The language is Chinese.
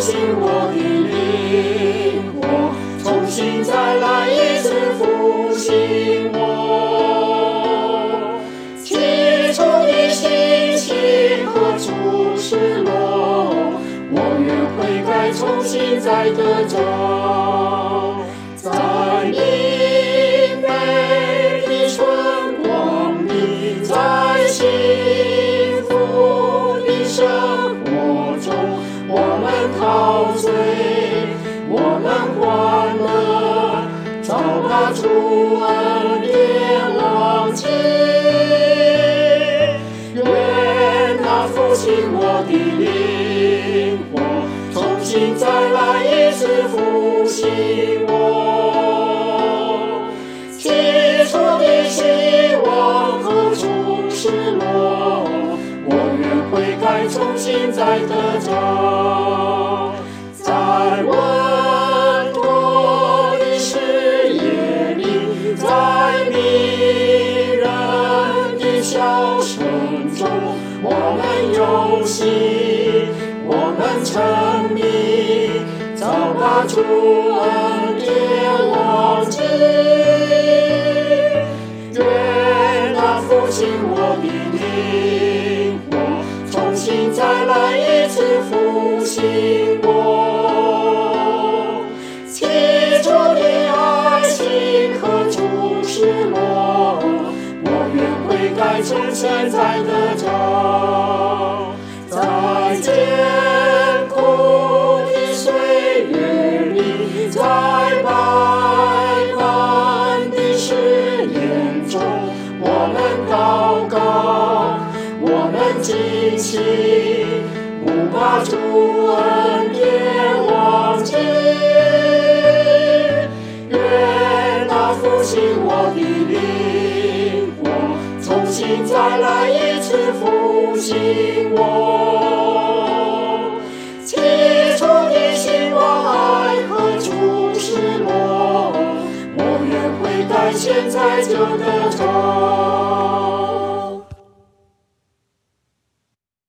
醒我的灵魂，重新再来一次复兴我。起初的心情和初失落，我愿悔改，重新再得着。在明媚的春光里，在幸福的生活中，我们陶醉，我们欢乐，找把主恩典忘记。愿那复兴我的灵魂，重新再来一次复兴我。起初的希望和初失落，我愿悔改，重新再得着。在稳妥的视野里，在迷人的笑声中，我们游戏，我们沉迷，早把主恩典忘记。愿那复兴我的灵魂，重新再来一次复兴我。起初的爱情和初失落，我愿悔改，重新再得着。在艰苦的岁月里，在百般的试验中，我们祷告，我们惊奇，不把主恩典忘记。愿那复兴我的灵魂，重新再来一次复兴我。起初的希望、爱和初失落，我愿悔改，现在就得着。